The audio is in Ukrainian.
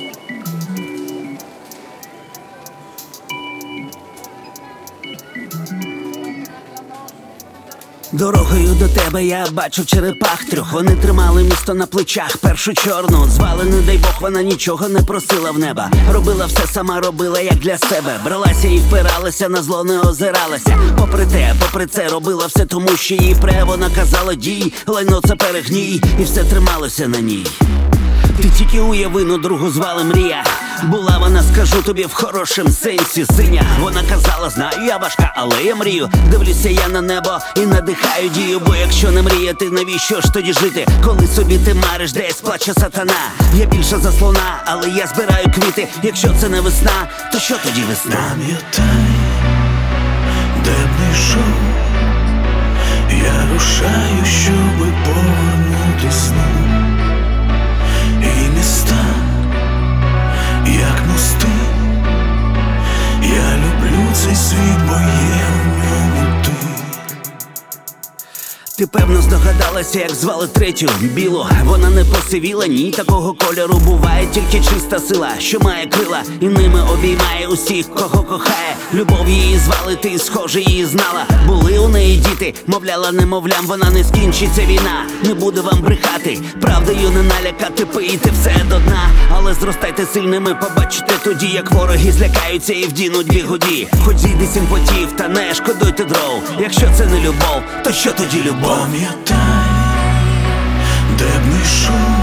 Дорогою до тебе я бачив черепах трьох. Вони тримали місто на плечах. Першу чорну звали, не дай Бог, вона нічого не просила в неба. Робила все сама, робила як для себе. Бралася і впиралася, на зло не озиралася. Попри це робила все, тому що їй пре. Вона казала дій, лайно це перегній. І все трималося на ній. Ти тільки уяви, ну другу звали Мрія. Була вона, скажу тобі, в хорошім сенсі синя. Вона казала, знаю, я важка, але я мрію. Дивлюся я на небо і надихаю дію. Бо якщо не мріяти, навіщо ж тоді жити? Коли собі ти мариш, десь плаче сатана. Я більше за слона, але я збираю квіти. Якщо це не весна, то що тоді весна? Пам'ятай, де б не йшов, я рушаю, щоби повернути сну. І міста, як мости, я люблю цей світ, бо є в ньому ти. Ти певно здогадалася, як звали третю білу. Вона не посивіла, ні, такого кольору буває тільки чиста сила, що має крила і ними обіймає усіх, кого кохає. Любов її звали, ти схоже її знала. Були у неї діти, мовляла немовлям, вона не скінчиться війна. Не буде вам брехати, правдою не налякати, пийте все до дна. Але зростайте сильними, побачите тоді, як вороги злякаються і вдінуть бігуді. Хоч зійди сім потів, та не шкодуйте дров. Якщо це не любов, то що тоді любов? Пам'ятай, де б не йшов,